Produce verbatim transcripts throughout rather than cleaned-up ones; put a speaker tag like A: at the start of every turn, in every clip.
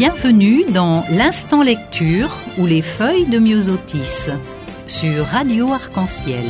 A: Bienvenue dans l'Instant Lecture ou les feuilles de Myosotis sur Radio Arc-en-Ciel.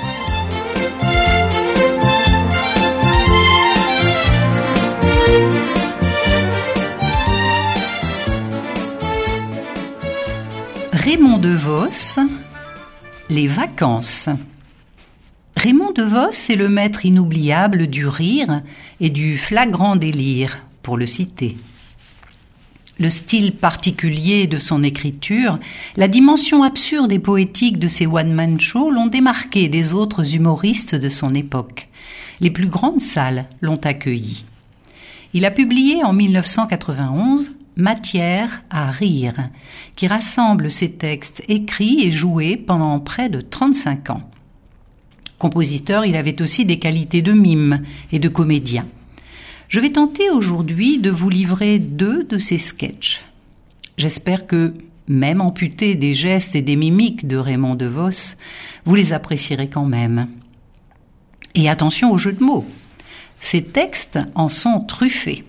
A: Raymond DeVos, les vacances. Raymond DeVos est le maître inoubliable du rire et du flagrant délire, pour le citer. Le style particulier de son écriture, la dimension absurde et poétique de ses one-man shows l'ont démarqué des autres humoristes de son époque. Les plus grandes salles l'ont accueilli. Il a publié en mille neuf cent quatre-vingt-onze Matière à rire, qui rassemble ses textes écrits et joués pendant près de trente-cinq ans. Compositeur, il avait aussi des qualités de mime et de comédien. Je vais tenter aujourd'hui de vous livrer deux de ses sketchs. J'espère que, même amputés des gestes et des mimiques de Raymond DeVos, vous les apprécierez quand même. Et attention au jeu de mots. Ces textes en sont truffés.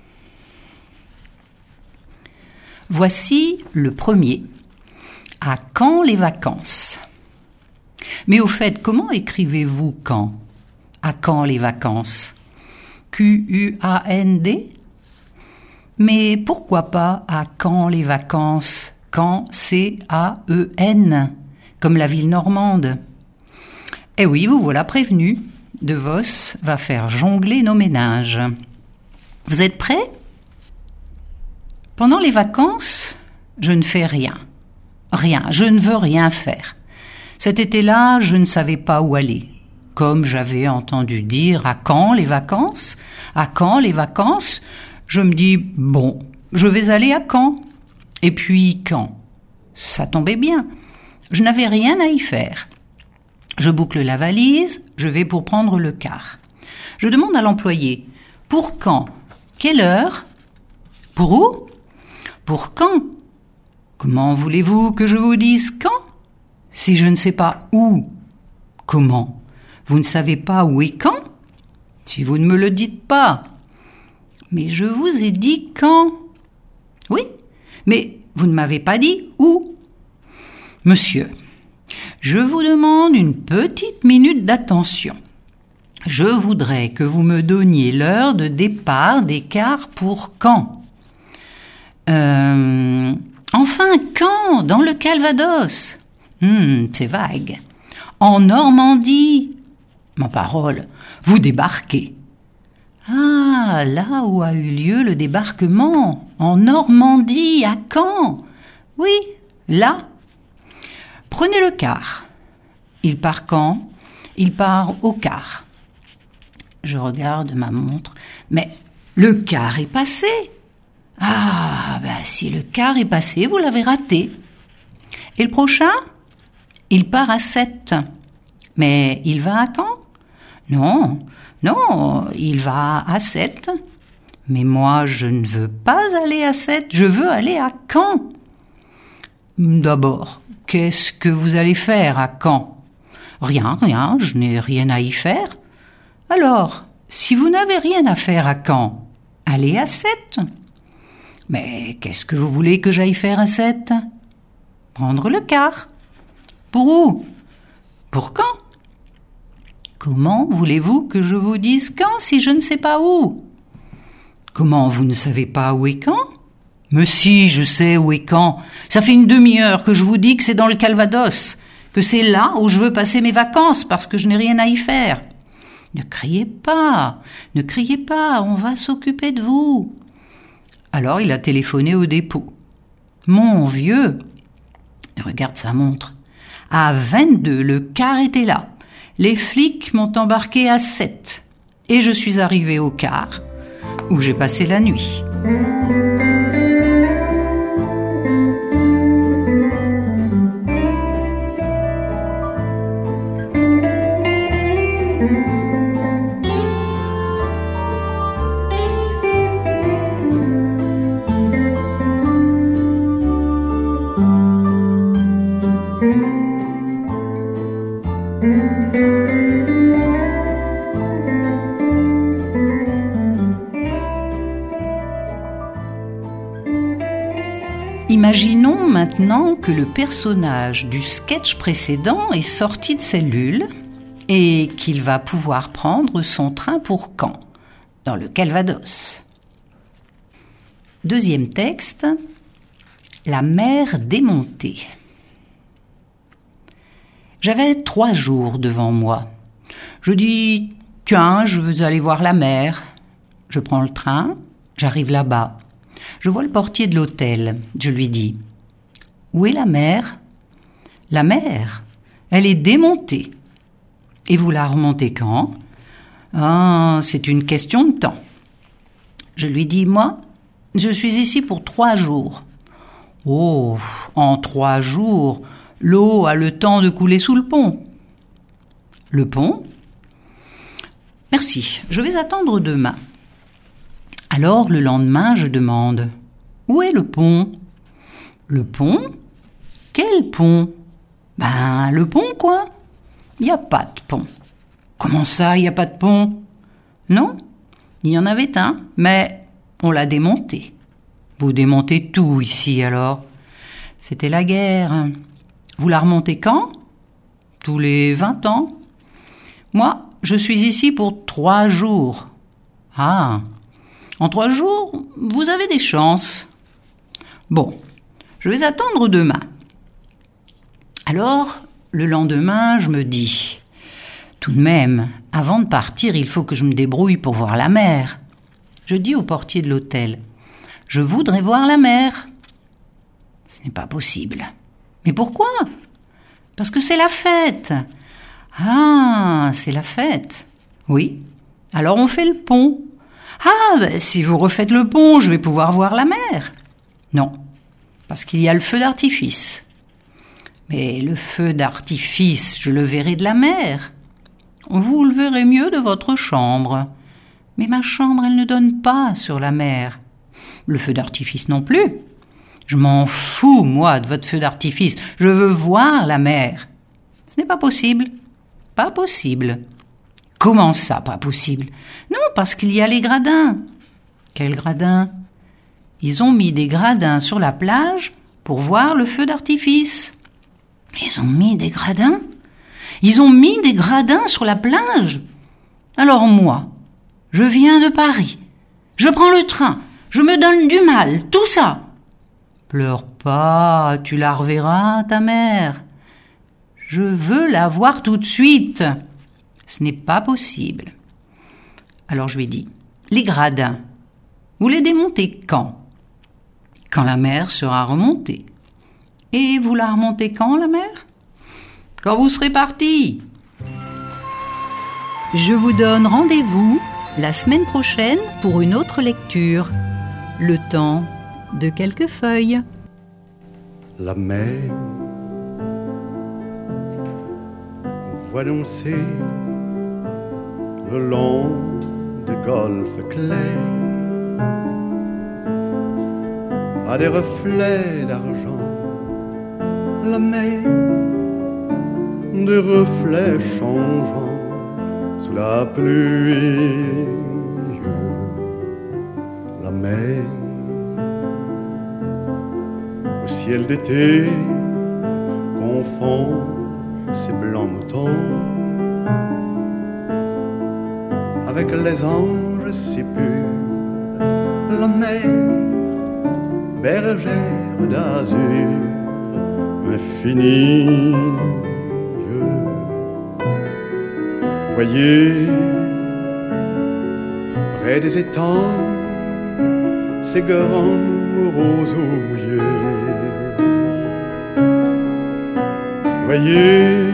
A: Voici le premier. À quand les vacances ? Mais au fait, comment écrivez-vous quand ? À quand les vacances ? Q U A N D ? Mais pourquoi pas à quand les vacances ? Caen, C A E N, comme la ville normande. Eh oui, vous voilà prévenu. DeVos va faire jongler nos ménages. Vous êtes prêts ? Pendant les vacances, je ne fais rien. Rien, je ne veux rien faire. Cet été-là, je ne savais pas où aller. Comme j'avais entendu dire à quand les vacances ? À quand les vacances ? Je me dis, bon, je vais aller à Caen. Et puis quand ? Ça tombait bien. Je n'avais rien à y faire. Je boucle la valise, je vais pour prendre le car. Je demande à l'employé, pour quand ? Quelle heure ? Pour où ? Pour quand ? Comment voulez-vous que je vous dise quand ? Si je ne sais pas où, comment ? Vous ne savez pas où et quand ? Si vous ne me le dites pas. Mais je vous ai dit quand ? Oui, mais vous ne m'avez pas dit où ? Monsieur, je vous demande une petite minute d'attention. Je voudrais que vous me donniez l'heure de départ des cars pour quand ? Euh, enfin, quand ? Dans le Calvados ? Hum, c'est vague. En Normandie ? Ma parole, vous débarquez. Ah, là où a eu lieu le débarquement, en Normandie, à Caen. Oui, là. Prenez le car. Il part quand ? Il part au car. Je regarde ma montre. Mais le car est passé. Ah, ben si le car est passé, vous l'avez raté. Et le prochain ? Il part à sept. Mais il va à Caen ? Non, non, il va à sept. Mais moi, je ne veux pas aller à sept, je veux aller à Caen. D'abord, qu'est-ce que vous allez faire à Caen ? Rien, rien, je n'ai rien à y faire. Alors, si vous n'avez rien à faire à Caen, allez à sept. Mais qu'est-ce que vous voulez que j'aille faire à sept ? Prendre le car. Pour où ? Pour quand ? Comment voulez-vous que je vous dise quand si je ne sais pas où ? Comment vous ne savez pas où est quand ? Mais si, je sais où est quand. Ça fait une demi-heure que je vous dis que c'est dans le Calvados, que c'est là où je veux passer mes vacances parce que je n'ai rien à y faire. Ne criez pas, ne criez pas, on va s'occuper de vous. Alors il a téléphoné au dépôt. Mon vieux, regarde sa montre. À vingt-deux, le car était là. Les flics m'ont embarqué à sept. Et je suis arrivé au car, où j'ai passé la nuit. Imaginons maintenant que le personnage du sketch précédent est sorti de cellule et qu'il va pouvoir prendre son train pour Caen, dans le Calvados. Deuxième texte, la mer démontée. J'avais trois jours devant moi. Je dis, tiens, je veux aller voir la mer. Je prends le train, j'arrive là-bas. Je vois le portier de l'hôtel. Je lui dis, où est la mer ? La mer, elle est démontée. Et vous la remontez quand ? Ah, c'est une question de temps. Je lui dis, moi, je suis ici pour trois jours. Oh, en trois jours, l'eau a le temps de couler sous le pont. Le pont ? Merci, je vais attendre demain. Alors, le lendemain, je demande, où est le pont ? Le pont ? Quel pont ? Ben, le pont, quoi. Il n'y a pas de pont. Comment ça, il n'y a pas de pont ? Non, il y en avait un, mais on l'a démonté. Vous démontez tout ici, alors. C'était la guerre. Vous la remontez quand ? Tous les vingt ans. Moi, je suis ici pour trois jours. Ah, en trois jours, vous avez des chances. Bon, je vais attendre demain. Alors, le lendemain, je me dis, tout de même, avant de partir, il faut que je me débrouille pour voir la mer. Je dis au portier de l'hôtel, je voudrais voir la mer. Ce n'est pas possible. Mais pourquoi ? Parce que c'est la fête. Ah, c'est la fête. Oui, alors on fait le pont. Ah, ben, si vous refaites le pont, je vais pouvoir voir la mer. Non, parce qu'il y a le feu d'artifice. Mais le feu d'artifice, je le verrai de la mer. Vous le verrez mieux de votre chambre. Mais ma chambre, elle ne donne pas sur la mer. Le feu d'artifice non plus. Je m'en fous, moi, de votre feu d'artifice. Je veux voir la mer. Ce n'est pas possible. Pas possible. Comment ça, pas possible ? Non, parce qu'il y a les gradins. Quels gradins ? Ils ont mis des gradins sur la plage pour voir le feu d'artifice. Ils ont mis des gradins ? Ils ont mis des gradins sur la plage ? Alors moi, je viens de Paris. Je prends le train. Je me donne du mal. Tout ça. Pleure pas, tu la reverras, ta mère. Je veux la voir tout de suite. Ce n'est pas possible. Alors je lui ai dit, les gradins, vous les démontez quand ? Quand la mer sera remontée. Et vous la remontez quand, la mer ? Quand vous serez parti. Je vous donne rendez-vous la semaine prochaine pour une autre lecture. Le temps de quelques feuilles.
B: La mer voit danser le long des golfes clairs à des reflets d'argent. La mer, des reflets changeants sous la pluie. La mer, au ciel d'été, confond ses blancs moutons avec les anges si purs. La mer, bergère d'azur infinie. Voyez, près des étangs, ces grands roseaux mouillés. Voyez,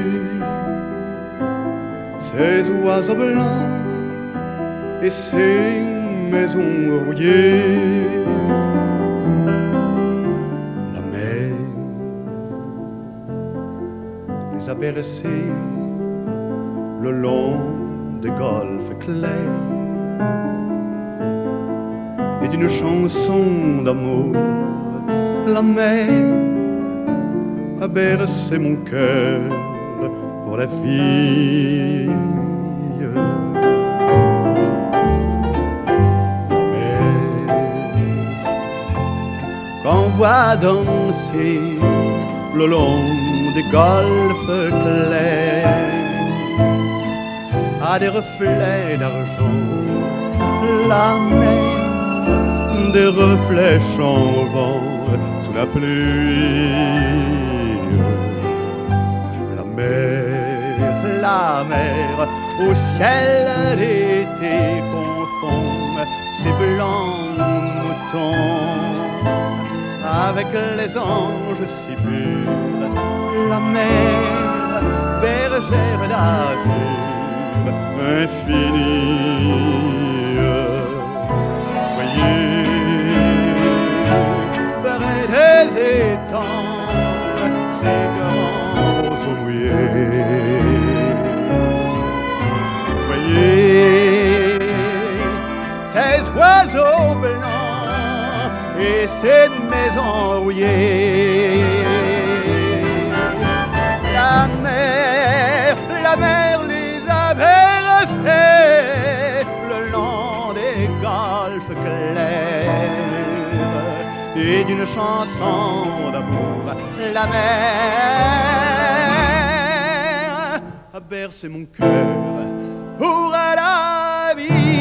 B: ces oiseaux blancs et ces maisons rouillées. La mer les a bercés le long des golfes clairs et d'une chanson d'amour. La mer a bercé mon cœur pour la fille. La mer qu'on voit danser le long des golfes clairs, à des reflets d'argent, la mer, des reflets chambants sous la pluie. La mer, la mer, au ciel d'été confond ses blancs moutons avec les anges si purs. La mer, bergère d'azur infinie. Voyez, près des étangs, ces grands roseaux mouillés. Voyez, ces oiseaux blancs et ces maisons rouillées. La mer, la mer les a bercés le long des golfes clairs, et d'une chanson d'amour, la mer a bercé mon cœur pour la vie.